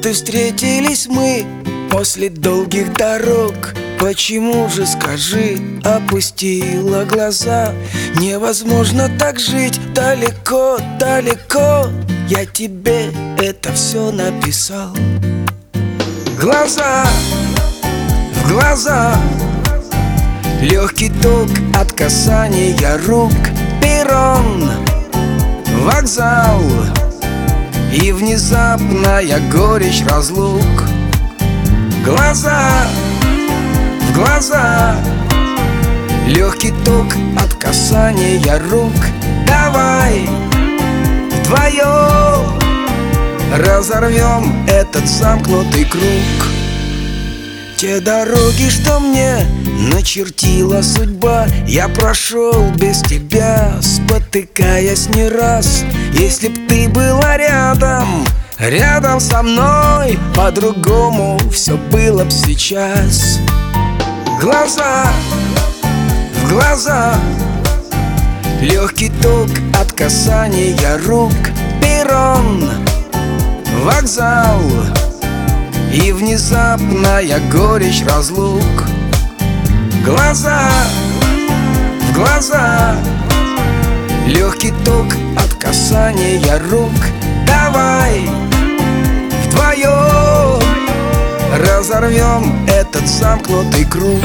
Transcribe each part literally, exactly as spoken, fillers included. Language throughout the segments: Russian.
и встретились мы после долгих дорог. Почему же, скажи, опустила глаза? Невозможно так жить далеко, далеко. Я тебе это все написал. Глаза в глаза, легкий ток от касания рук. Перрон, вокзал и внезапная горечь разлук. Глаза в глаза, легкий ток от касания рук. Давай вдвоем разорвем этот замкнутый круг. Те дороги, что мне начертила судьба, я прошел без тебя, спотыкаясь не раз. Если б ты была рядом, рядом со мной, по-другому все было б сейчас. Глаза в глаза, легкий ток от касания рук. Перрон, вокзал и внезапная горечь разлук. Глаза в глаза, легкий ток от касания рук. Давай вдвоем разорвем этот замкнутый круг.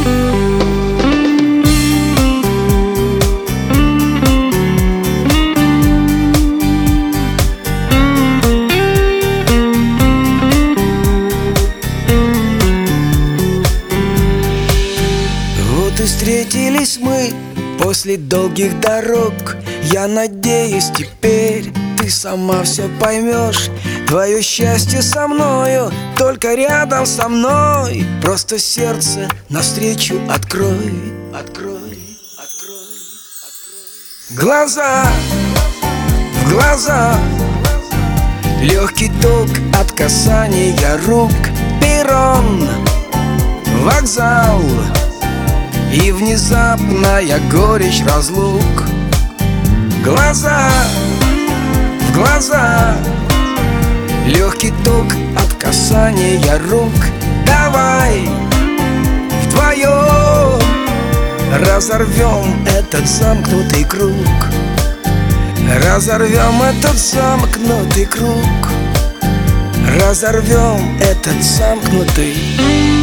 Вот и встретились мы после долгих дорог. Я надеюсь, теперь ты сама все поймешь. Твое счастье со мною, только рядом со мной. Просто сердце навстречу открой, открой, открой, открой. Глаза в глаза, легкий ток от касания рук. Перрон, вокзал и внезапная горечь разлук. Глаза в глаза, легкий ток от касания рук. Давай вдвоем разорвем этот замкнутый круг. Разорвем этот замкнутый круг. Разорвем этот замкнутый